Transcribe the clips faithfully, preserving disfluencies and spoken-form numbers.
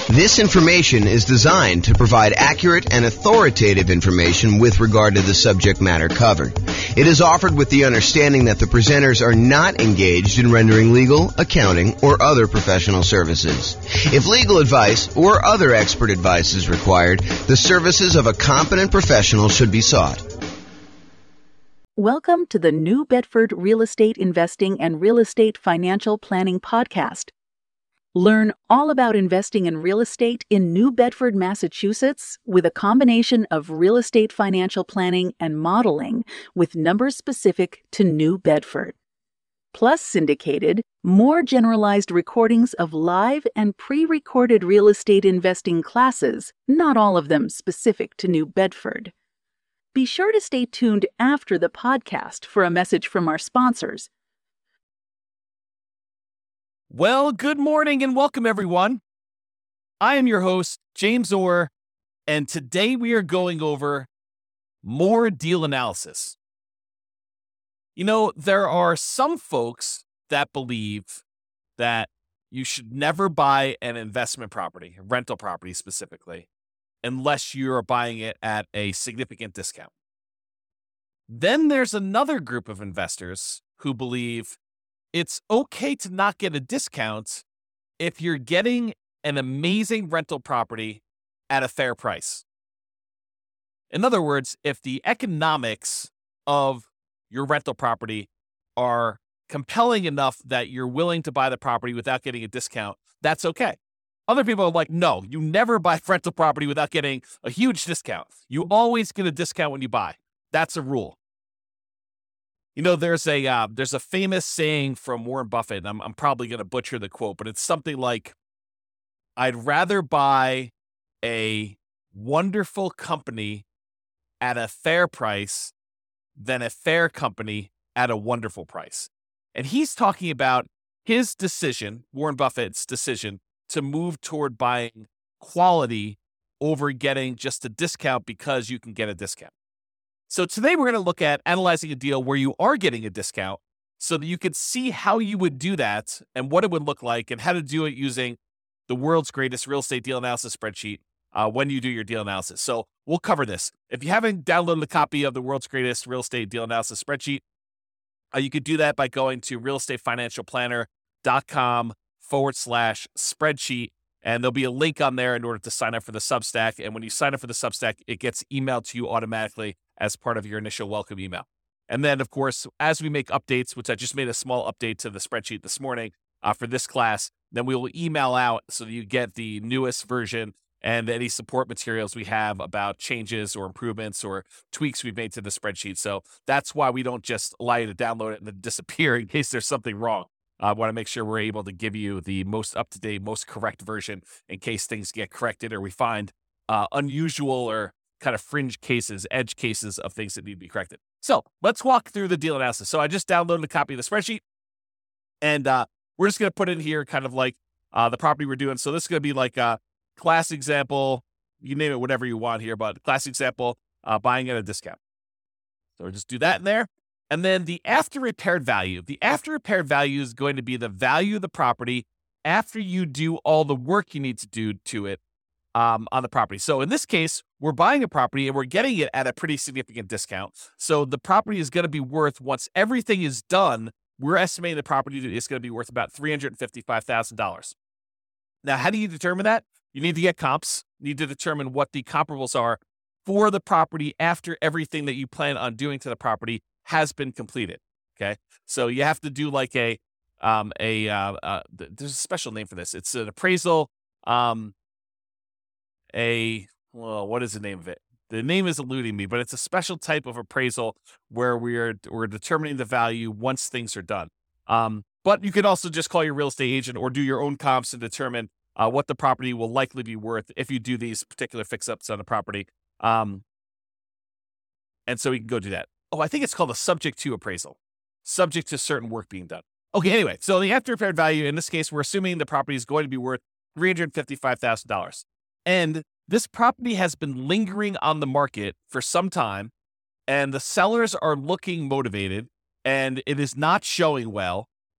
This information is designed to provide accurate and authoritative information with regard to the subject matter covered. It is offered with the understanding that the presenters are not engaged in rendering legal, accounting, or other professional services. If legal advice or other expert advice is required, the services of a competent professional should be sought. Welcome to the New Bedford Real Estate Investing and Real Estate Financial Planning Podcast. Learn all about investing in real estate in New Bedford, Massachusetts, with a combination of real estate financial planning and modeling with numbers specific to New Bedford. Plus syndicated, more generalized recordings of live and pre-recorded real estate investing classes, not all of them specific to New Bedford. Be sure to stay tuned after the podcast for a message from our sponsors. Well, good morning and welcome, everyone. I am your host, James Orr, and today we are going over more deal analysis. You know, there are some folks that believe that you should never buy an investment property, a rental property specifically, unless you're buying it at a significant discount. Then there's another group of investors who believe it's okay to not get a discount if you're getting an amazing rental property at a fair price. In other words, if the economics of your rental property are compelling enough that you're willing to buy the property without getting a discount, that's okay. Other people are like, no, you never buy rental property without getting a huge discount. You always get a discount when you buy. That's a rule. You know, there's a uh, there's a famous saying from Warren Buffett, and I'm, I'm probably going to butcher the quote, but it's something like, I'd rather buy a wonderful company at a fair price than a fair company at a wonderful price. And he's talking about his decision, Warren Buffett's decision, to move toward buying quality over getting just a discount because you can get a discount. So today we're going to look at analyzing a deal where you are getting a discount so that you can see how you would do that and what it would look like and how to do it using the world's greatest real estate deal analysis spreadsheet uh, when you do your deal analysis. So we'll cover this. If you haven't downloaded a copy of the world's greatest real estate deal analysis spreadsheet, uh, you could do that by going to realestatefinancialplanner.com forward slash spreadsheet. And there'll be a link on there in order to sign up for the Substack. And when you sign up for the Substack, it gets emailed to you automatically as part of your initial welcome email. And then, of course, as we make updates, which I just made a small update to the spreadsheet this morning uh, for this class, then we will email out so that you get the newest version and any support materials we have about changes or improvements or tweaks we've made to the spreadsheet. So that's why we don't just allow you to download it and then disappear in case there's something wrong. I want to make sure we're able to give you the most up-to-date, most correct version in case things get corrected or we find uh, unusual or kind of fringe cases, edge cases of things that need to be corrected. So let's walk through the deal analysis. So I just downloaded a copy of the spreadsheet, and uh, we're just going to put in here kind of like uh, the property we're doing. So this is going to be like a class example. You name it, whatever you want here, but class example, uh, buying at a discount. So we'll just do that in there. And then the after repaired value. The after repaired value is going to be the value of the property after you do all the work you need to do to it um, on the property. So in this case, we're buying a property and we're getting it at a pretty significant discount. So the property is going to be worth, once everything is done, we're estimating the property is going to be worth about three hundred fifty-five thousand dollars. Now, how do you determine that? You need to get comps. You need to determine what the comparables are for the property after everything that you plan on doing to the property has been completed. Okay. So you have to do like a, um, a, uh, uh, there's a special name for this. It's an appraisal, um, a, well, what is the name of it? The name is eluding me, but it's a special type of appraisal where we're, we're determining the value once things are done. Um, but you can also just call your real estate agent or do your own comps to determine uh, what the property will likely be worth if you do these particular fix-ups on the property. Um, and so we can go do that. Oh, I think it's called a subject to appraisal, subject to certain work being done. Okay, anyway, so the after repaired value, in this case, we're assuming the property is going to be worth three hundred fifty-five thousand dollars. And this property has been lingering on the market for some time, and the sellers are looking motivated, and it is not showing well.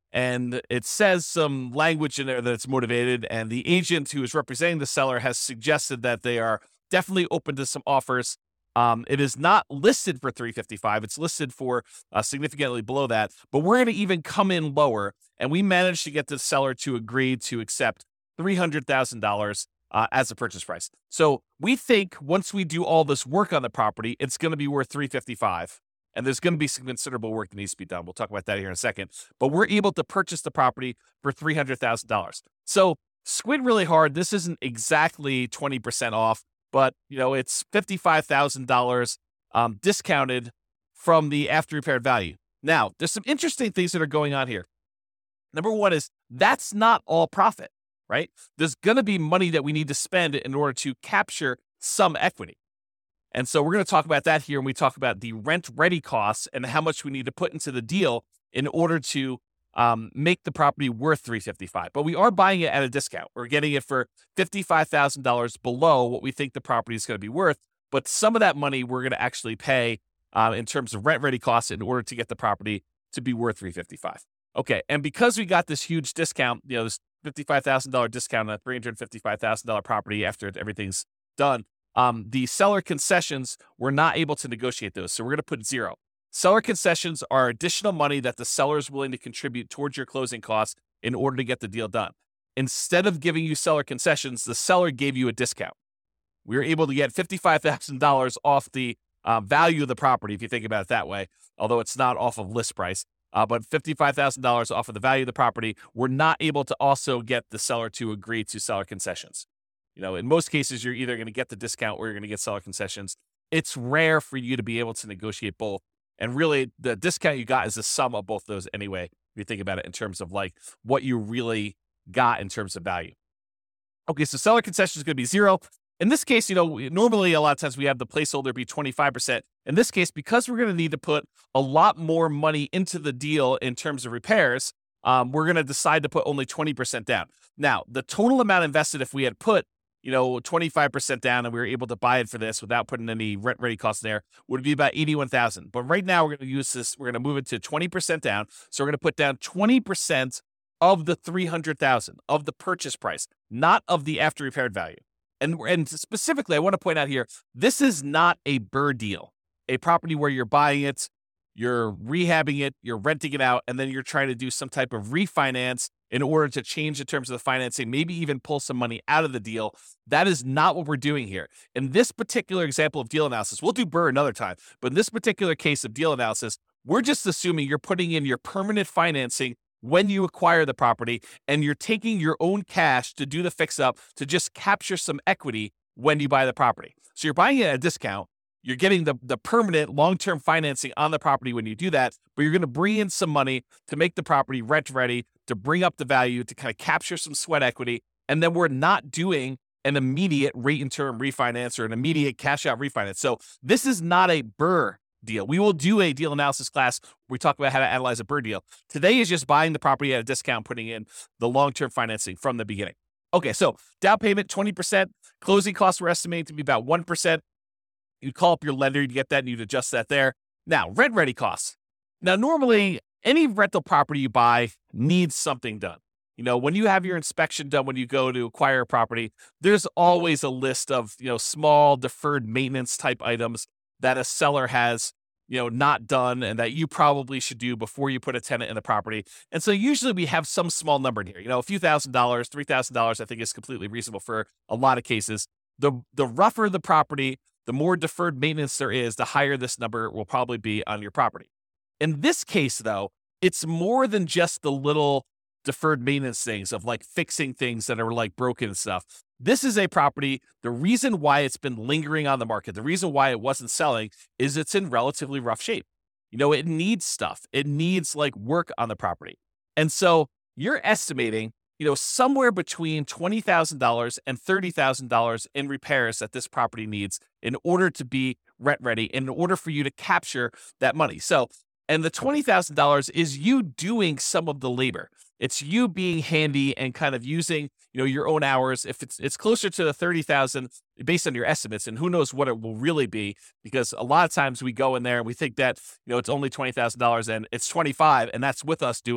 and it says some language in there that it's motivated, and the agent who is representing the seller has suggested that they are definitely open to some offers. Um, it is not listed for three fifty-five. It's listed for uh, significantly below that, but we're going to even come in lower, and we managed to get the seller to agree to accept three hundred thousand dollars uh, as a purchase price. So we think once we do all this work on the property, it's going to be worth three fifty-five. And there's going to be some considerable work that needs to be done. We'll talk about that here in a second. But we're able to purchase the property for three hundred thousand dollars. So squint really hard. This isn't exactly twenty percent off, but you know it's fifty-five thousand dollars um, discounted from the after repaired value. Now, there's some interesting things that are going on here. Number one is that's not all profit, right? There's going to be money that we need to spend in order to capture some equity. And so we're going to talk about that here when we talk about the rent-ready costs and how much we need to put into the deal in order to um, make the property worth three fifty-five. But we are buying it at a discount. We're getting it for fifty-five thousand dollars below what we think the property is going to be worth. But some of that money we're going to actually pay uh, in terms of rent-ready costs in order to get the property to be worth three fifty-five. Okay, and because we got this huge discount, you know, this fifty-five thousand dollars discount on a three hundred fifty-five thousand dollars property after everything's done, Um, the seller concessions, we're not able to negotiate those. So we're going to put zero. Seller concessions are additional money that the seller is willing to contribute towards your closing costs in order to get the deal done. Instead of giving you seller concessions, the seller gave you a discount. We were able to get fifty-five thousand dollars off the uh, value of the property, if you think about it that way, although it's not off of list price. Uh, but fifty-five thousand dollars off of the value of the property, we're not able to also get the seller to agree to seller concessions. You know, in most cases, you're either going to get the discount or you're going to get seller concessions. It's rare for you to be able to negotiate both. And really, the discount you got is the sum of both those anyway, if you think about it in terms of like what you really got in terms of value. Okay, so seller concession is going to be zero. In this case, you know, normally a lot of times we have the placeholder be twenty-five percent. In this case, because we're going to need to put a lot more money into the deal in terms of repairs, um, we're going to decide to put only twenty percent down. Now, the total amount invested, if we had put you know, twenty-five percent down and we were able to buy it for this without putting any rent ready costs there, would be about eighty-one thousand. But right now we're going to use this, we're going to move it to twenty percent down. So we're going to put down twenty percent of the three hundred thousand of the purchase price, not of the after repaired value. And, and specifically, I want to point out here, this is not a B R R R R deal, a property where you're buying it, you're rehabbing it, you're renting it out, and then you're trying to do some type of refinance in order to change the terms of the financing, maybe even pull some money out of the deal. That is not what we're doing here. In this particular example of deal analysis, we'll do B R R R R another time, but in this particular case of deal analysis, we're just assuming you're putting in your permanent financing when you acquire the property, and you're taking your own cash to do the fix-up to just capture some equity when you buy the property. So you're buying it at a discount. You're getting the, the permanent long-term financing on the property when you do that, but you're going to bring in some money to make the property rent-ready, to bring up the value, to kind of capture some sweat equity, and then we're not doing an immediate rate and term refinance or an immediate cash-out refinance. So this is not a B R R R R deal. We will do a deal analysis class where we talk about how to analyze a B R R R R deal. Today is just buying the property at a discount, putting in the long-term financing from the beginning. Okay, so down payment, twenty percent. Closing costs were estimated to be about one percent. You'd call up your lender, you'd get that, and you'd adjust that there. Now, rent-ready costs. Now, normally, any rental property you buy needs something done. You know, when you have your inspection done, when you go to acquire a property, there's always a list of, you know, small deferred maintenance type items that a seller has, you know, not done and that you probably should do before you put a tenant in the property. And so usually we have some small number in here, you know, a few thousand dollars, three thousand dollars, I think is completely reasonable for a lot of cases. The, the rougher the property, the more deferred maintenance there is, the higher this number will probably be on your property. In this case, though, it's more than just the little deferred maintenance things of like fixing things that are like broken and stuff. This is a property. The reason why it's been lingering on the market, the reason why it wasn't selling is it's in relatively rough shape. You know, it needs stuff. It needs like work on the property. And so you're estimating, you know, somewhere between twenty thousand dollars and thirty thousand dollars in repairs that this property needs in order to be rent ready, in order for you to capture that money. So, and the twenty thousand dollars is you doing some of the labor. It's you being handy and kind of using, you know, your own hours. If it's it's closer to the thirty thousand based on your estimates, and who knows what it will really be, because a lot of times we go in there and we think that, you know, it's only twenty thousand dollars and it's twenty-five, and that's with us doing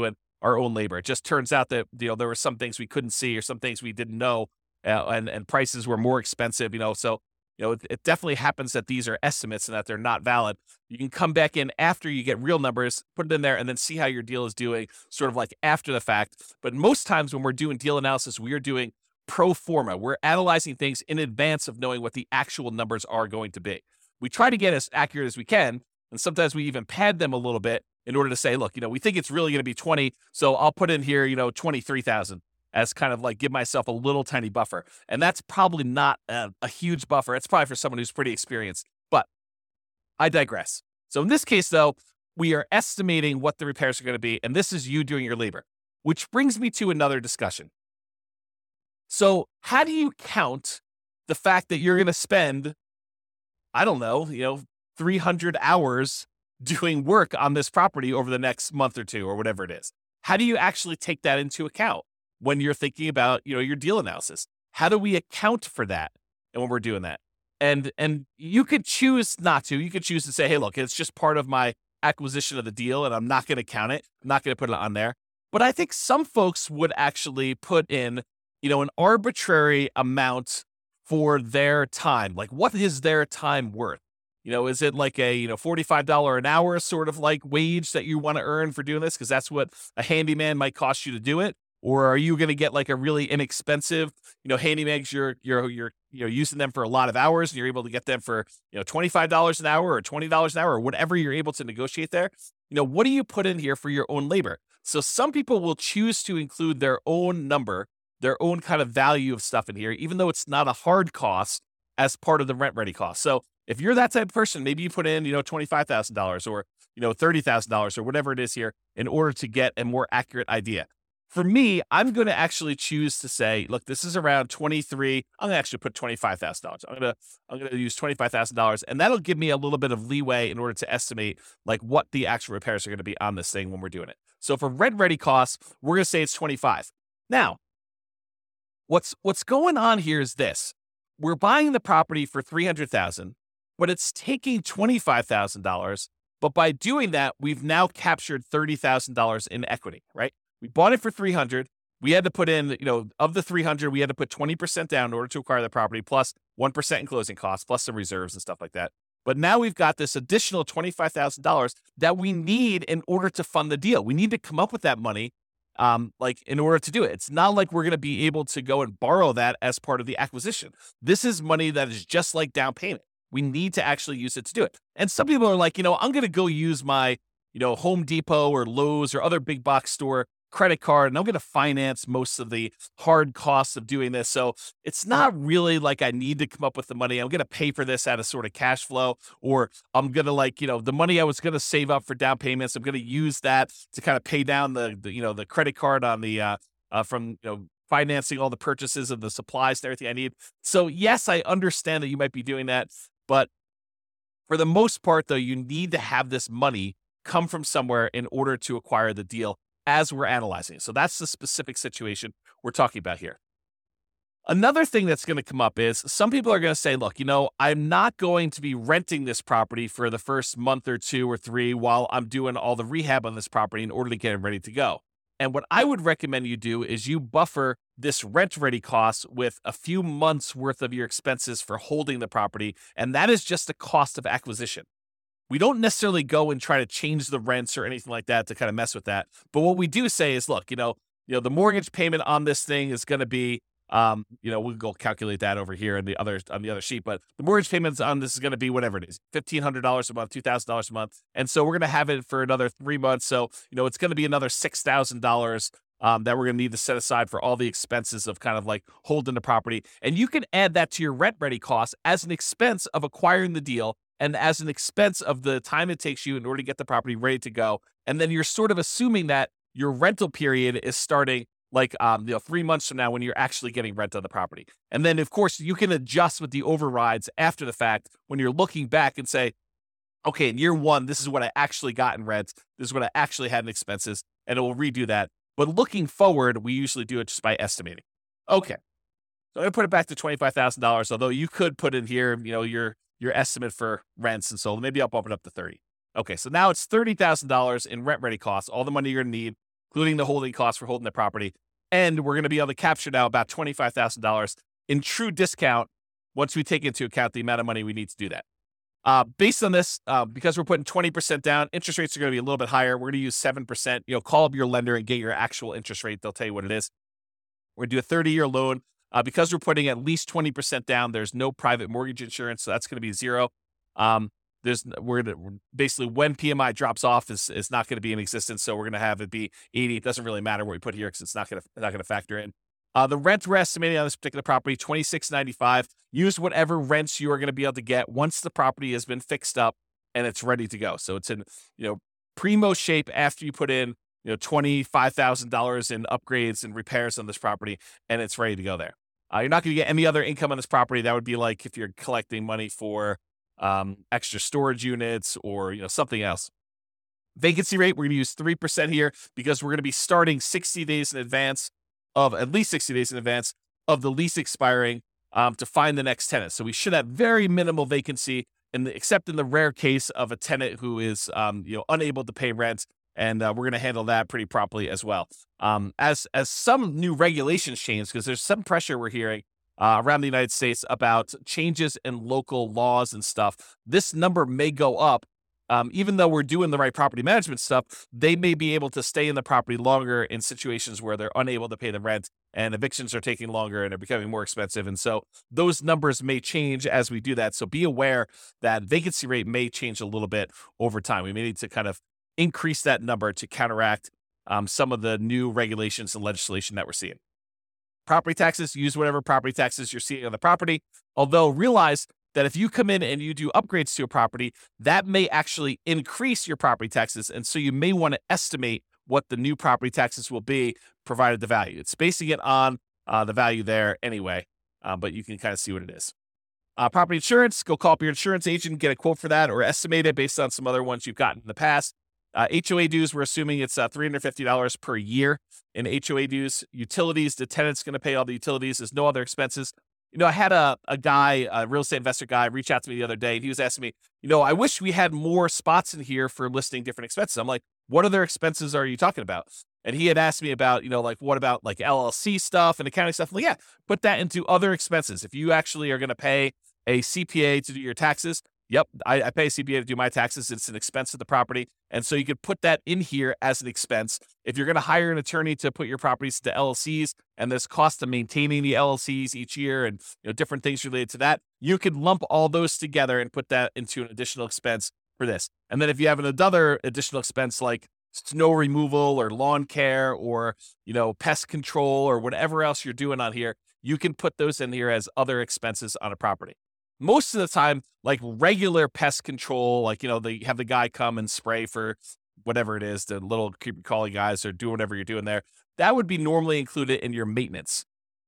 our own labor. It just turns out that, you know, there were some things we couldn't see or some things we didn't know, uh, and, and prices were more expensive, you know, so, you know, it, it definitely happens that these are estimates and that they're not valid. You can come back in after you get real numbers, put it in there, and then see how your deal is doing sort of like after the fact. But most times when we're doing deal analysis, we are doing pro forma. We're analyzing things in advance of knowing what the actual numbers are going to be. We try to get as accurate as we can, and sometimes we even pad them a little bit in order to say, look, you know, we think it's really going to be twenty, so I'll put in here, you know, twenty-three thousand as kind of like give myself a little tiny buffer. And that's probably not a, a huge buffer. It's probably for someone who's pretty experienced, but I digress. So in this case, though, we are estimating what the repairs are going to be, and this is you doing your labor, which brings me to another discussion. So how do you count the fact that you're going to spend, I don't know, you know, three hundred hours doing work on this property over the next month or two or whatever it is? How do you actually take that into account when you're thinking about, you know, your deal analysis? How do we account for that? And when we're doing that, and, and you could choose not to, you could choose to say, hey, look, it's just part of my acquisition of the deal and I'm not going to count it. I'm not going to put it on there. But I think some folks would actually put in, you know, an arbitrary amount for their time. Like, what is their time worth? You know, is it like a, you know, forty-five dollars an hour sort of like wage that you want to earn for doing this? Because that's what a handyman might cost you to do it. Or are you going to get like a really inexpensive, you know, handyman? You're, you're, you're, you know, using them for a lot of hours and you're able to get them for, you know, twenty-five dollars an hour or twenty dollars an hour or whatever you're able to negotiate there. You know, what do you put in here for your own labor? So some people will choose to include their own number, their own kind of value of stuff in here, even though it's not a hard cost as part of the rent ready cost. So if you're that type of person, maybe you put in, you know, twenty-five thousand dollars or, you know, thirty thousand dollars or whatever it is here in order to get a more accurate idea. For me, I'm going to actually choose to say, look, this is around twenty-three. I'm going to actually put twenty-five thousand dollars. I'm going to, I'm going to use twenty-five thousand dollars, and that'll give me a little bit of leeway in order to estimate like what the actual repairs are going to be on this thing when we're doing it. So for rent ready costs, we're going to say it's twenty-five. Now, what's, what's going on here is this. We're buying the property for three hundred thousand dollars, but it's taking twenty-five thousand dollars. But by doing that, we've now captured thirty thousand dollars in equity, right? We bought it for three hundred. We had to put in, you know, of the three hundred, we had to put twenty percent down in order to acquire the property, plus one percent in closing costs, plus some reserves and stuff like that. But now we've got this additional twenty-five thousand dollars that we need in order to fund the deal. We need to come up with that money, um, like in order to do it. It's not like we're going to be able to go and borrow that as part of the acquisition. This is money that is just like down payment. We need to actually use it to do it. And some people are like, you know, I'm going to go use my, you know, Home Depot or Lowe's or other big box store credit card, and I'm going to finance most of the hard costs of doing this. So it's not really like I need to come up with the money. I'm going to pay for this out of sort of cash flow, or I'm going to like, you know, the money I was going to save up for down payments, I'm going to use that to kind of pay down the, the you know, the credit card on the, uh, uh, from, you know, financing all the purchases of the supplies and everything I need. So yes, I understand that you might be doing that, but for the most part though, you need to have this money come from somewhere in order to acquire the deal as we're analyzing. So that's the specific situation we're talking about here. Another thing that's going to come up is some people are going to say, look, you know, I'm not going to be renting this property for the first month or two or three while I'm doing all the rehab on this property in order to get it ready to go. And what I would recommend you do is you buffer this rent ready cost with a few months worth of your expenses for holding the property. And that is just the cost of acquisition. We don't necessarily go and try to change the rents or anything like that to kind of mess with that. But what we do say is, look, you know, you know, the mortgage payment on this thing is going to be, um, you know, we'll go calculate that over here on the other on the other sheet. But the mortgage payments on this is going to be whatever it is, fifteen hundred dollars a month, two thousand dollars a month. And so we're going to have it for another three months. So, you know, it's going to be another six thousand dollars um, that we're going to need to set aside for all the expenses of kind of like holding the property. And you can add that to your rent ready costs as an expense of acquiring the deal, and as an expense of the time it takes you in order to get the property ready to go. And then you're sort of assuming that your rental period is starting like um, you know, three months from now when you're actually getting rent on the property. And then, of course, you can adjust with the overrides after the fact when you're looking back and say, okay, in year one, this is what I actually got in rent. This is what I actually had in expenses, and it will redo that. But looking forward, we usually do it just by estimating. Okay, so I'm going to put it back to twenty-five thousand dollars, although you could put in here, you know, your your estimate for rents. And so maybe I'll bump it up to thirty. Okay, so now it's thirty thousand dollars in rent ready costs, all the money you're going to need, including the holding costs for holding the property. And we're going to be able to capture now about twenty-five thousand dollars in true discount once we take into account the amount of money we need to do that. Uh, based on this, uh, because we're putting twenty percent down, interest rates are going to be a little bit higher. We're going to use seven percent. You know, call up your lender and get your actual interest rate. They'll tell you what it is. We're going to do a thirty-year loan. Uh, because we're putting at least twenty percent down, there's no private mortgage insurance, so that's going to be zero. Um, there's we're, gonna, we're basically when P M I drops off is is not going to be in existence, so we're going to have it be eighty. It doesn't really matter what we put here because it's not going to not going to factor in. Uh, the rent we're estimating on this particular property, twenty-six ninety-five. Use whatever rents you are going to be able to get once the property has been fixed up and it's ready to go. So it's in, you know, primo shape after you put in, you know, twenty-five thousand dollars in upgrades and repairs on this property, and it's ready to go there. Uh, you're not going to get any other income on this property. That would be like if you're collecting money for um, extra storage units or, you know, something else. Vacancy rate, we're going to use three percent here because we're going to be starting sixty days in advance of at least sixty days in advance of the lease expiring um, to find the next tenant. So we should have very minimal vacancy, in the, except in the rare case of a tenant who is um, you know unable to pay rent, and uh, we're going to handle that pretty properly as well. Um, as as some new regulations change, because there's some pressure we're hearing uh, around the United States about changes in local laws and stuff, this number may go up. Um, even though we're doing the right property management stuff, they may be able to stay in the property longer in situations where they're unable to pay the rent and evictions are taking longer and are becoming more expensive. And so those numbers may change as we do that. So be aware that vacancy rate may change a little bit over time. We may need to kind of increase that number to counteract um, some of the new regulations and legislation that we're seeing. Property taxes, use whatever property taxes you're seeing on the property, although realize that if you come in and you do upgrades to a property, that may actually increase your property taxes. And so you may want to estimate what the new property taxes will be, provided the value. It's basing it on uh, the value there anyway, uh, but you can kind of see what it is. Uh, property insurance, go call up your insurance agent, get a quote for that, or estimate it based on some other ones you've gotten in the past. Uh, H O A dues, we're assuming it's uh, three hundred fifty dollars per year in H O A dues. Utilities, the tenant's going to pay all the utilities. There's no other expenses. You know, I had a, a guy, a real estate investor guy, reach out to me the other day, and he was asking me, you know, I wish we had more spots in here for listing different expenses. I'm like, what other expenses are you talking about? And he had asked me about, you know, like, what about like L L C stuff and accounting stuff? I'm like, yeah, put that into other expenses. If you actually are going to pay a C P A to do your taxes, yep, I, I pay a C P A to do my taxes. It's an expense of the property. And so you could put that in here as an expense. If you're going to hire an attorney to put your properties to L L Cs and there's cost of maintaining the L L Cs each year and, you know, different things related to that, you could lump all those together and put that into an additional expense for this. And then if you have another additional expense like snow removal or lawn care or, you know, pest control or whatever else you're doing on here, you can put those in here as other expenses on a property. Most of the time, like regular pest control, like, you know, they have the guy come and spray for whatever it is, the little creepy crawly guys or do whatever you're doing there. That would be normally included in your maintenance.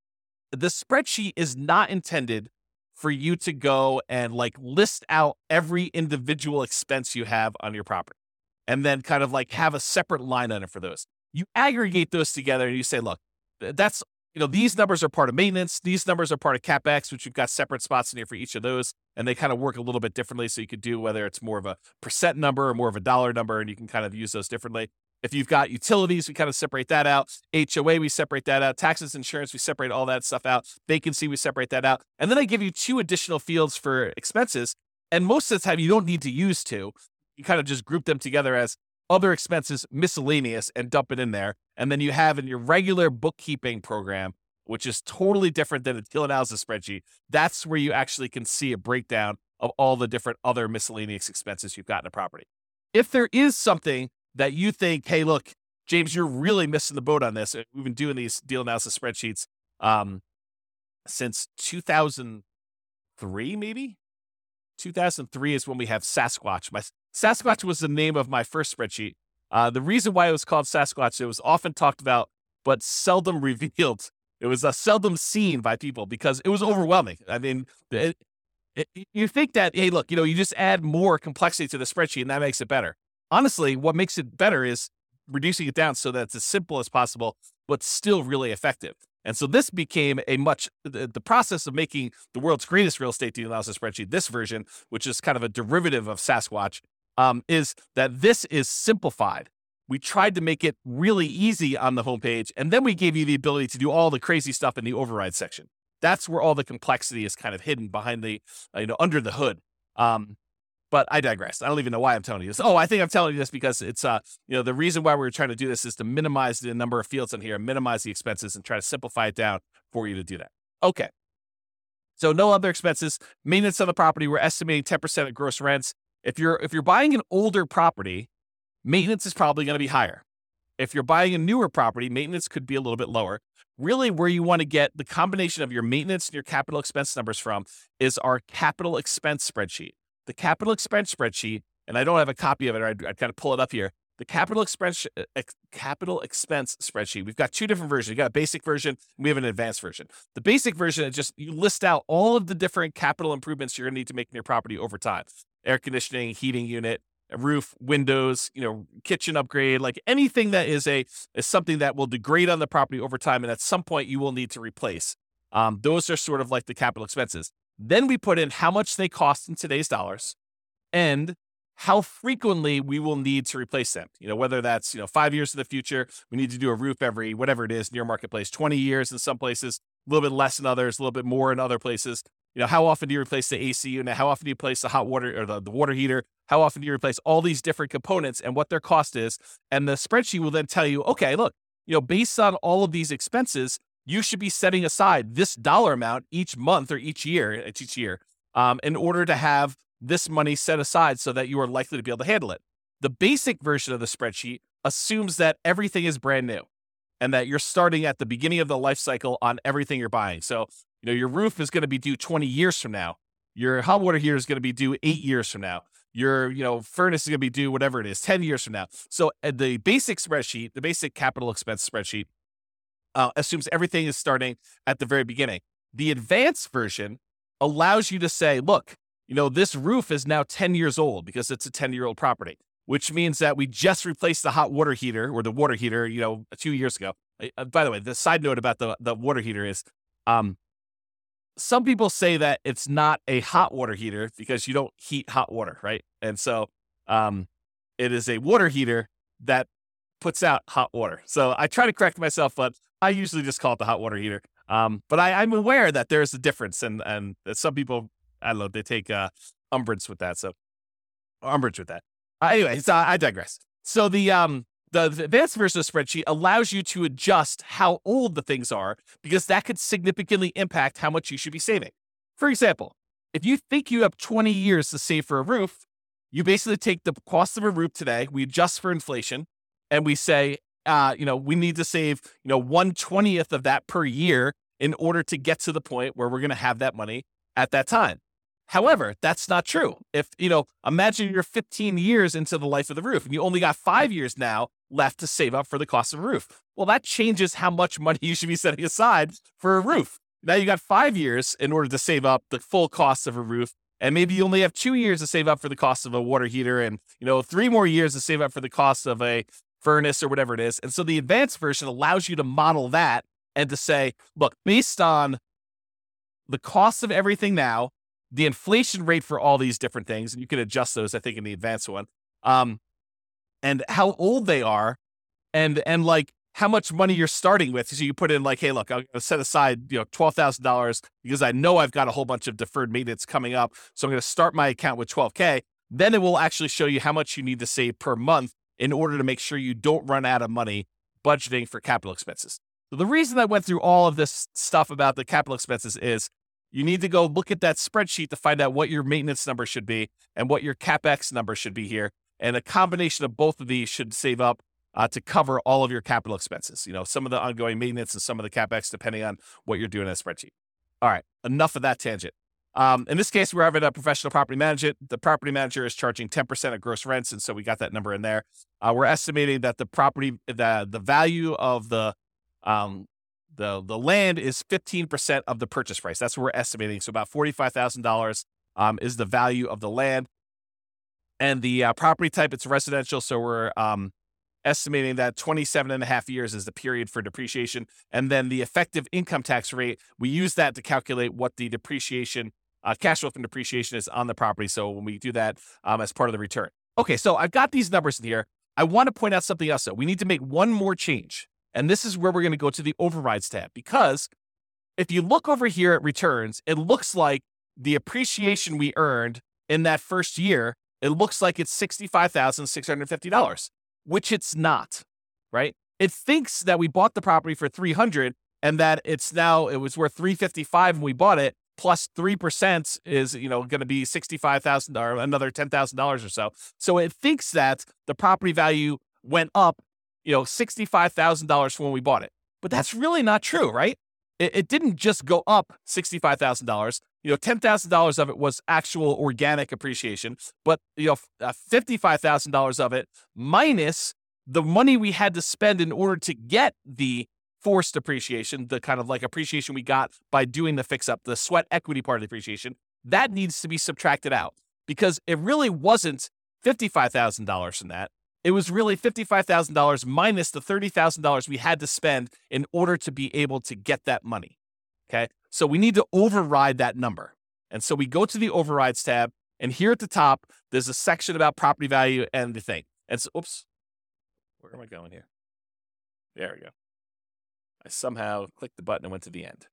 The spreadsheet is not intended for you to go and like list out every individual expense you have on your property and then kind of like have a separate line item for those. You aggregate those together and you say, look, that's, you know, these numbers are part of maintenance. These numbers are part of CapEx, which you've got separate spots in here for each of those. And they kind of work a little bit differently. So you could do whether it's more of a percent number or more of a dollar number, and you can kind of use those differently. If you've got utilities, we kind of separate that out. H O A, we separate that out. Taxes, insurance, we separate all that stuff out. Vacancy, we separate that out. And then I give you two additional fields for expenses. And most of the time, you don't need to use two. You kind of just group them together as other expenses, miscellaneous, and dump it in there. And then you have in your regular bookkeeping program, which is totally different than a deal analysis spreadsheet. That's where you actually can see a breakdown of all the different other miscellaneous expenses you've got in a property. If there is something that you think, hey, look, James, you're really missing the boat on this. We've been doing these deal analysis spreadsheets um, since two thousand three, maybe? two thousand three is when we have Sasquatch. My Sasquatch was the name of my first spreadsheet. Uh, the reason why it was called Sasquatch, it was often talked about, but seldom revealed. It was uh, seldom seen by people because it was overwhelming. I mean, it, it, you think that, hey, look, you know, you just add more complexity to the spreadsheet and that makes it better. Honestly, what makes it better is reducing it down so that it's as simple as possible, but still really effective. And so this became a much, the, the process of making the world's greatest real estate deal analysis spreadsheet, this version, which is kind of a derivative of Sasquatch, um, is that this is simplified. we tried to make it really easy on the homepage, and then we gave you the ability to do all the crazy stuff in the override section. That's where all the complexity is kind of hidden behind the, uh, you know, under the hood. Um, but I digress. I don't even know why I'm telling you this. Oh, I think I'm telling you this because it's, uh, you know, the reason why we're trying to do this is to minimize the number of fields in here, minimize the expenses, and try to simplify it down for you to do that. Okay. So no other expenses. Maintenance on the property, we're estimating ten percent of gross rents. If you're if you're buying an older property, maintenance is probably going to be higher. If you're buying a newer property, maintenance could be a little bit lower. Really, where you want to get the combination of your maintenance and your capital expense numbers from is our capital expense spreadsheet. The capital expense spreadsheet, and I don't have a copy of it, I'd, I'd kind of pull it up here. The capital expense ex, capital expense spreadsheet. We've got two different versions. We've got a basic version, and we have an advanced version. The basic version is just you list out all of the different capital improvements you're going to need to make in your property over time: air conditioning, heating unit, a roof, windows, you know, kitchen upgrade, like anything that is a is something that will degrade on the property over time, and at some point you will need to replace. Um, those are sort of like the capital expenses. Then we put in how much they cost in today's dollars, and how frequently we will need to replace them. You know, whether that's, you know, five years in the future, we need to do a roof every whatever it is near marketplace, twenty years in some places, a little bit less in others, a little bit more in other places. You know, how often do you replace the A C unit? How often do you replace the hot water or the, the water heater? How often do you replace all these different components and what their cost is? And the spreadsheet will then tell you, okay, look, you know, based on all of these expenses, you should be setting aside this dollar amount each month or each year, it's each year, um, in order to have this money set aside so that you are likely to be able to handle it. The basic version of the spreadsheet assumes that everything is brand new and that you're starting at the beginning of the life cycle on everything you're buying. So, you know, your roof is going to be due twenty years from now. Your hot water heater is going to be due eight years from now. Your, you know, furnace is going to be due whatever it is, ten years from now. So uh, the basic spreadsheet, the basic capital expense spreadsheet uh, assumes everything is starting at the very beginning. The advanced version allows you to say, look, you know, this roof is now ten years old because it's a ten-year-old property, which means that we just replaced the hot water heater or the water heater, you know, two years ago. Uh, by the way, the side note about the, the water heater is um, some people say that it's not a hot water heater because you don't heat hot water, right? And so um, it is a water heater that puts out hot water. So I try to correct myself, but I usually just call it the hot water heater. Um, but I, I'm aware that there's a difference, and and that some people, I don't know, they take uh, umbrage with that. So umbrage with that. Uh, anyway, so I digress. So the um the, the advanced version of the spreadsheet allows you to adjust how old the things are because that could significantly impact how much you should be saving. For example, if you think you have twenty years to save for a roof, you basically take the cost of a roof today, we adjust for inflation, and we say, uh, you know, we need to save, you know, one twentieth of that per year in order to get to the point where we're going to have that money at that time. However, that's not true. If, you know, imagine you're fifteen years into the life of the roof and you only got five years now left to save up for the cost of a roof. Well, that changes how much money you should be setting aside for a roof. Now you got five years in order to save up the full cost of a roof. And maybe you only have two years to save up for the cost of a water heater and, you know, three more years to save up for the cost of a furnace or whatever it is. And so the advanced version allows you to model that and to say, look, based on the cost of everything now, the inflation rate for all these different things, and you can adjust those, I think, in the advanced one, um, and how old they are, and and like how much money you're starting with. So you put in like, hey, look, I'm going to set aside, you know, twelve thousand dollars because I know I've got a whole bunch of deferred maintenance coming up. So I'm going to start my account with twelve K. Then it will actually show you how much you need to save per month in order to make sure you don't run out of money budgeting for capital expenses. So the reason I went through all of this stuff about the capital expenses is you need to go look at that spreadsheet to find out what your maintenance number should be and what your CapEx number should be here. And a combination of both of these should save up uh, to cover all of your capital expenses. You know, some of the ongoing maintenance and some of the CapEx, depending on what you're doing in a spreadsheet. All right, enough of that tangent. Um, in this case, we're having a professional property manager. The property manager is charging ten percent of gross rents, and so we got that number in there. Uh, we're estimating that the property, the the value of the um, the the land is fifteen percent of the purchase price. That's what we're estimating. So about forty-five thousand dollars um, is the value of the land. And the uh, property type, it's residential. So we're um, estimating that twenty-seven and a half years is the period for depreciation. And then the effective income tax rate, we use that to calculate what the depreciation, uh, cash flow from depreciation is on the property. So when we do that um, as part of the return. Okay, so I've got these numbers in here. I want to point out something else, though. We need to make one more change. And this is where we're going to go to the overrides tab, because if you look over here at returns, it looks like the appreciation we earned in that first year, it looks like it's sixty-five thousand six hundred fifty dollars, which it's not, right? It thinks that we bought the property for three hundred dollars and that it's now, it was worth three hundred fifty-five dollars when we bought it, plus three percent is, you know, going to be sixty-five thousand dollars or another ten thousand dollars or so. So it thinks that the property value went up, you know, sixty-five thousand dollars from when we bought it. But that's really not true, right? It, it didn't just go up sixty-five thousand dollars. You know, ten thousand dollars of it was actual organic appreciation, but, you know, uh, fifty-five thousand dollars of it minus the money we had to spend in order to get the forced appreciation, the kind of like appreciation we got by doing the fix up, the sweat equity part of the appreciation, that needs to be subtracted out, because it really wasn't fifty-five thousand dollars from that. It was really fifty-five thousand dollars minus the thirty thousand dollars we had to spend in order to be able to get that money. Okay. So we need to override that number. And so we go to the overrides tab, and here at the top, there's a section about property value and the thing. And so, oops, where am I going here? There we go. I somehow clicked the button and went to the end.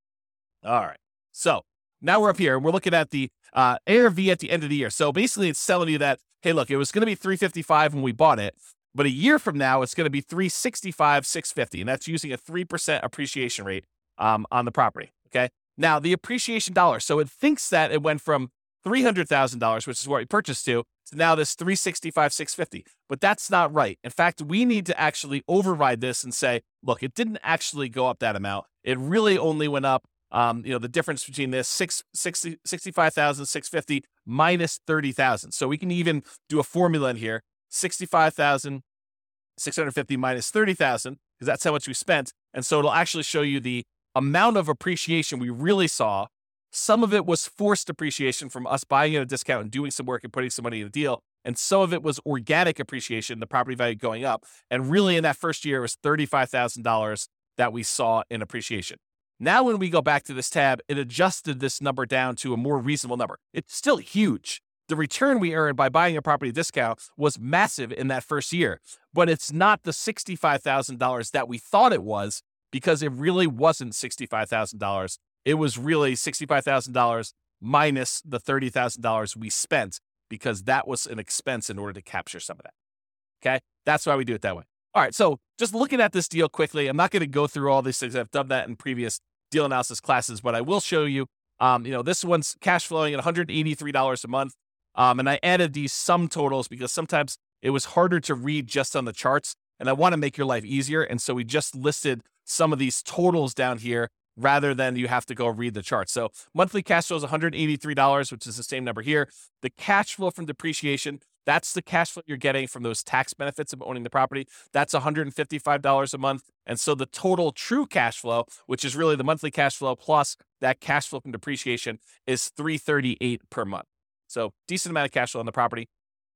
All right. So now we're up here and we're looking at the uh, A R V at the end of the year. So basically it's telling you that, hey, look, it was going to be three hundred fifty-five dollars when we bought it, but a year from now, it's going to be three hundred sixty-five thousand six hundred fifty dollars. And that's using a three percent appreciation rate um, on the property. Okay. Now the appreciation dollars. So it thinks that it went from three hundred thousand dollars, which is what we purchased to, to now this three hundred sixty-five thousand six hundred fifty dollars. But that's not right. In fact, we need to actually override this and say, look, it didn't actually go up that amount. It really only went up, um, you know, the difference between this six, sixty, sixty-five thousand six hundred fifty minus thirty thousand. So we can even do a formula in here, sixty-five thousand six hundred fifty minus thirty thousand, because that's how much we spent. And so it'll actually show you the amount of appreciation we really saw. Some of it was forced appreciation from us buying at a discount and doing some work and putting some money in the deal. And some of it was organic appreciation, the property value going up. And really in that first year, it was thirty-five thousand dollars that we saw in appreciation. Now, when we go back to this tab, it adjusted this number down to a more reasonable number. It's still huge. The return we earned by buying a property discount was massive in that first year, but it's not the sixty-five thousand dollars that we thought it was, because it really wasn't sixty-five thousand dollars. It was really sixty-five thousand dollars minus the thirty thousand dollars we spent, because that was an expense in order to capture some of that. Okay. That's why we do it that way. All right. So just looking at this deal quickly, I'm not going to go through all these things. I've done that in previous deal analysis classes, but I will show you, um, you know, this one's cash flowing at one hundred eighty-three dollars a month. Um, and I added these sum totals because sometimes it was harder to read just on the charts, and I want to make your life easier. And so we just listed some of these totals down here rather than you have to go read the chart. So monthly cash flow is one hundred eighty-three dollars, which is the same number here. The cash flow from depreciation, that's the cash flow you're getting from those tax benefits of owning the property. That's one hundred fifty-five dollars a month. And so the total true cash flow, which is really the monthly cash flow plus that cash flow from depreciation, is three hundred thirty-eight dollars per month. So decent amount of cash flow on the property.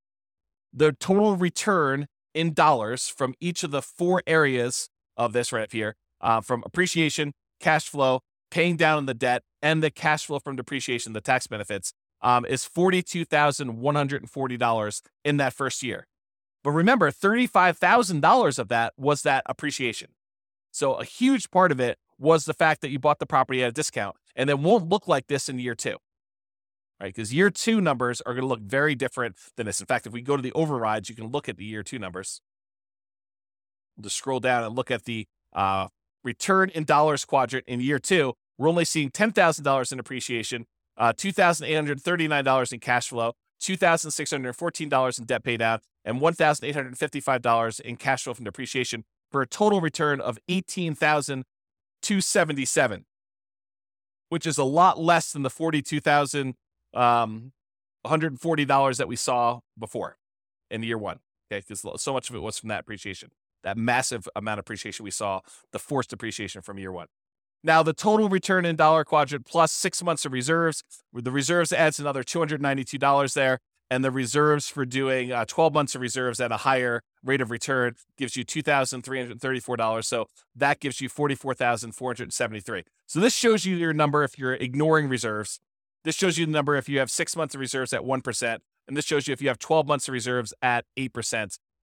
The total return in dollars from each of the four areas of this right up here, uh, from appreciation, cash flow, paying down on the debt, and the cash flow from depreciation, the tax benefits, um, is forty-two thousand one hundred forty dollars in that first year. But remember, thirty-five thousand dollars of that was that appreciation. So a huge part of it was the fact that you bought the property at a discount, and it won't look like this in year two, right? Because year two numbers are going to look very different than this. In fact, if we go to the overrides, you can look at the year two numbers. We'll just scroll down and look at the uh, return in dollars quadrant in year two. We're only seeing ten thousand dollars in appreciation, uh, two thousand eight hundred thirty-nine dollars in cash flow, two thousand six hundred fourteen dollars in debt pay down, and one thousand eight hundred fifty-five dollars in cash flow from depreciation, for a total return of eighteen thousand two hundred seventy-seven dollars, which is a lot less than the forty-two thousand one hundred forty dollars that we saw before in year one. Okay, because so much of it was from that appreciation, that massive amount of appreciation we saw, the forced appreciation from year one. Now, the total return in dollar quadrant plus six months of reserves, the reserves adds another two hundred ninety-two dollars there, and the reserves for doing uh, twelve months of reserves at a higher rate of return gives you two thousand three hundred thirty-four dollars. So that gives you forty-four thousand four hundred seventy-three dollars. So this shows you your number if you're ignoring reserves. This shows you the number if you have six months of reserves at one percent. And this shows you if you have twelve months of reserves at eight percent.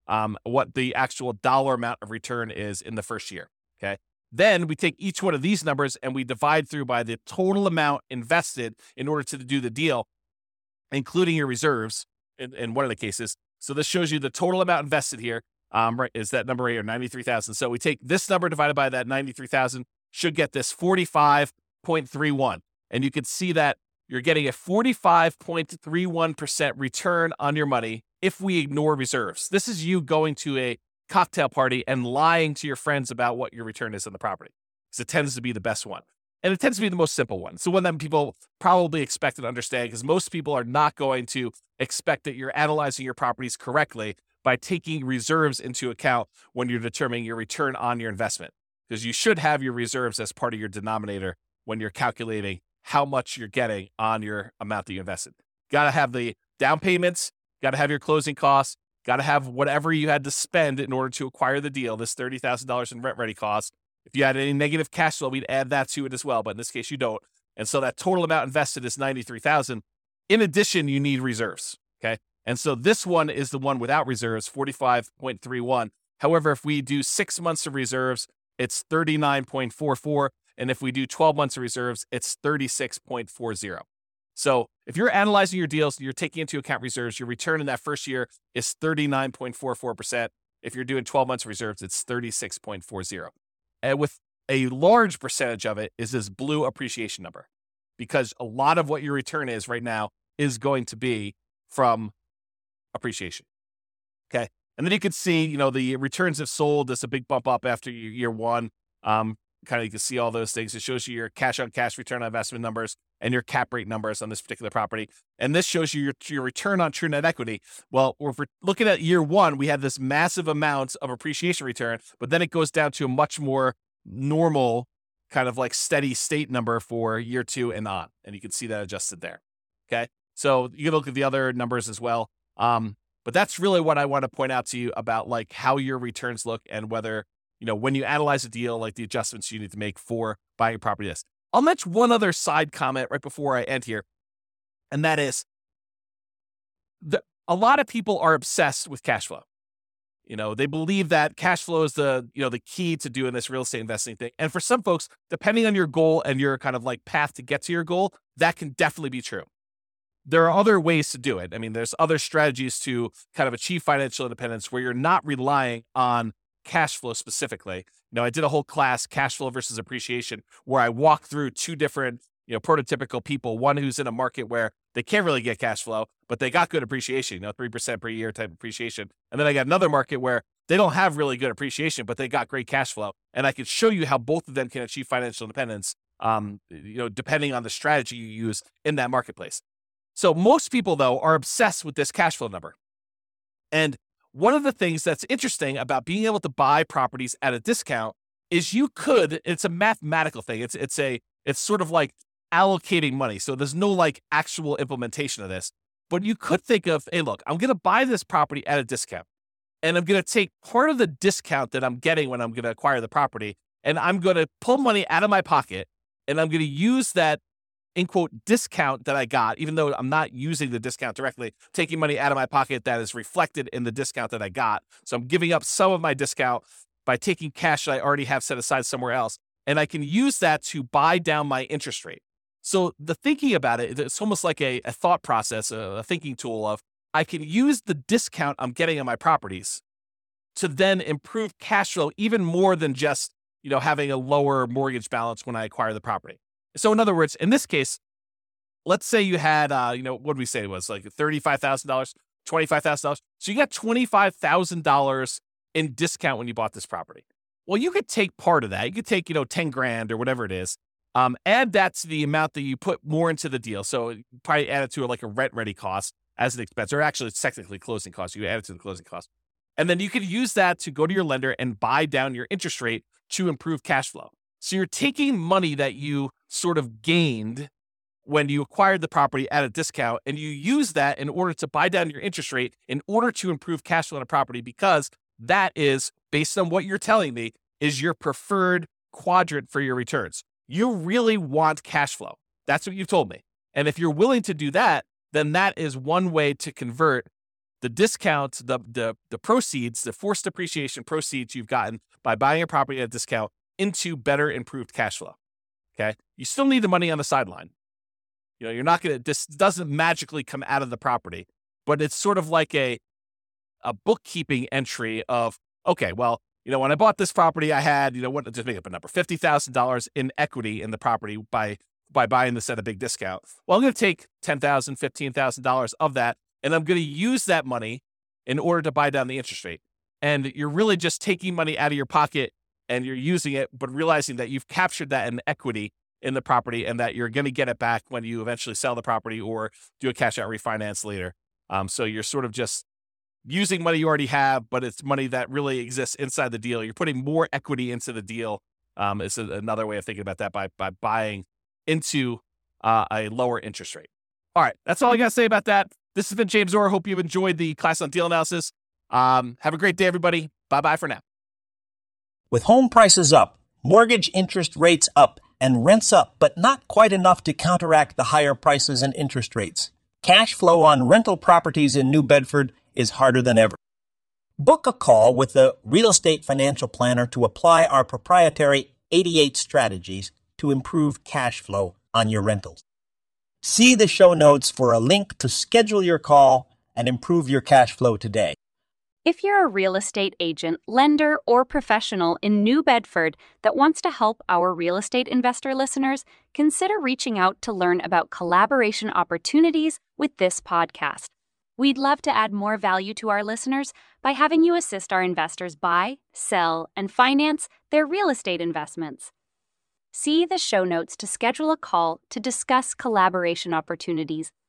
um, what the actual dollar amount of return is in the first year. Okay. Then we take each one of these numbers and we divide through by the total amount invested in order to do the deal, including your reserves in, in one of the cases. So this shows you the total amount invested here. Um, right, is that number right here, ninety-three thousand. So we take this number divided by that ninety-three thousand, should get this forty-five point three one. And you can see that you're getting a forty-five point three one percent return on your money if we ignore reserves. This is you going to a cocktail party and lying to your friends about what your return is on the property, because it tends to be the best one. And it tends to be the most simple one. It's the one that people probably expect and understand, because most people are not going to expect that you're analyzing your properties correctly by taking reserves into account when you're determining your return on your investment, because you should have your reserves as part of your denominator when you're calculating how much you're getting on your amount that you invested. Got to have the down payments, got to have your closing costs, got to have whatever you had to spend in order to acquire the deal, this thirty thousand dollars in rent ready costs. If you had any negative cash flow, we'd add that to it as well. But in this case, you don't. And so that total amount invested is ninety-three thousand dollars. In addition, you need reserves. Okay. And so this one is the one without reserves, forty-five point three one. However, if we do six months of reserves, it's thirty-nine point four four. And if we do twelve months of reserves, it's thirty-six point four zero. So if you're analyzing your deals, you're taking into account reserves, your return in that first year is thirty-nine point four four percent. If you're doing twelve months of reserves, it's thirty-six point four zero. And with a large percentage of it is this blue appreciation number, because a lot of what your return is right now is going to be from appreciation. Okay. And then you can see, you know, the returns have sold. There's a big bump up after year one. Um, kind of, you can see all those things. It shows you your cash on cash return on investment numbers and your cap rate numbers on this particular property. And this shows you your, your return on true net equity. Well, if we're looking at year one, we had this massive amount of appreciation return, but then it goes down to a much more normal kind of like steady state number for year two and on. And you can see that adjusted there. Okay. So you can look at the other numbers as well. Um, but that's really what I want to point out to you about like how your returns look and whether, you know, when you analyze a deal, like the adjustments you need to make for buying a property. This. I'll mention one other side comment right before I end here. And that is the, a lot of people are obsessed with cash flow. You know, they believe that cash flow is the, you know, the key to doing this real estate investing thing. And for some folks, depending on your goal and your kind of like path to get to your goal, that can definitely be true. There are other ways to do it. I mean, there's other strategies to kind of achieve financial independence where you're not relying on cash flow specifically. You know, I did a whole class, cash flow versus appreciation, where I walked through two different, you know, prototypical people. One who's in a market where they can't really get cash flow, but they got good appreciation, you know, three percent per year type appreciation. And then I got another market where they don't have really good appreciation, but they got great cash flow. And I could show you how both of them can achieve financial independence, um, you know, depending on the strategy you use in that marketplace. So most people, though, are obsessed with this cash flow number. And one of the things that's interesting about being able to buy properties at a discount is you could, it's a mathematical thing. It's, it's a, it's sort of like allocating money. So there's no like actual implementation of this, but you could think of, hey, look, I'm going to buy this property at a discount and I'm going to take part of the discount that I'm getting when I'm going to acquire the property. And I'm going to pull money out of my pocket and I'm going to use that in quote discount that I got, even though I'm not using the discount directly, taking money out of my pocket that is reflected in the discount that I got. So I'm giving up some of my discount by taking cash that I already have set aside somewhere else. And I can use that to buy down my interest rate. So the thinking about it, it's almost like a, a thought process, a, a thinking tool of I can use the discount I'm getting on my properties to then improve cash flow even more than just, you know, having a lower mortgage balance when I acquire the property. So in other words, in this case, let's say you had, uh, you know, what did we say it was like thirty-five thousand dollars, twenty-five thousand dollars. So you got twenty-five thousand dollars in discount when you bought this property. Well, you could take part of that. You could take, you know, ten grand or whatever it is. Um, add that to the amount that you put more into the deal. So you probably add it to like a rent ready cost as an expense, or actually it's technically closing costs. You add it to the closing cost. And then you could use that to go to your lender and buy down your interest rate to improve cash flow. So you're taking money that you sort of gained when you acquired the property at a discount, and you use that in order to buy down your interest rate in order to improve cash flow on a property, because that is, based on what you're telling me, is your preferred quadrant for your returns. You really want cash flow. That's what you've told me. And if you're willing to do that, then that is one way to convert the discount, the, the, the proceeds, the forced depreciation proceeds you've gotten by buying a property at a discount into better improved cash flow. Okay. You still need the money on the sideline. You know, you're not going to, this doesn't magically come out of the property, but it's sort of like a, a bookkeeping entry of, okay, well, you know, when I bought this property, I had, you know, what, just make up a number, fifty thousand dollars in equity in the property by, by buying this at a big discount. Well, I'm going to take ten thousand dollars, fifteen thousand dollars of that, and I'm going to use that money in order to buy down the interest rate. And you're really just taking money out of your pocket and you're using it, but realizing that you've captured that in equity in the property and that you're going to get it back when you eventually sell the property or do a cash out refinance later. Um, so you're sort of just using money you already have, but it's money that really exists inside the deal. You're putting more equity into the deal. Um, is another way of thinking about that by, by buying into uh, a lower interest rate. All right. That's all I got to say about that. This has been James Orr. Hope you've enjoyed the class on deal analysis. Um, have a great day, everybody. Bye-bye for now. With home prices up, mortgage interest rates up, and rents up, but not quite enough to counteract the higher prices and interest rates, cash flow on rental properties in New Bedford is harder than ever. Book a call with the Real Estate Financial Planner to apply our proprietary eighty-eight strategies to improve cash flow on your rentals. See the show notes for a link to schedule your call and improve your cash flow today. If you're a real estate agent, lender, or professional in New Bedford that wants to help our real estate investor listeners, consider reaching out to learn about collaboration opportunities with this podcast. We'd love to add more value to our listeners by having you assist our investors buy, sell, and finance their real estate investments. See the show notes to schedule a call to discuss collaboration opportunities.